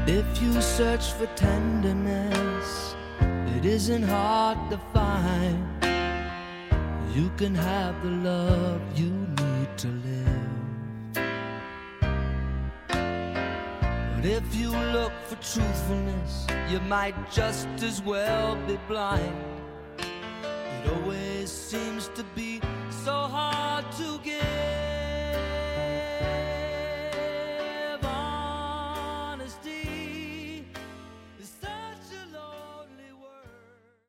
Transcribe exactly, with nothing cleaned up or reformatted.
If you search for tenderness, it isn't hard to find. You can have the love you need to live. But if you look for truthfulness, you might just as well be blind. It always seems to be so hard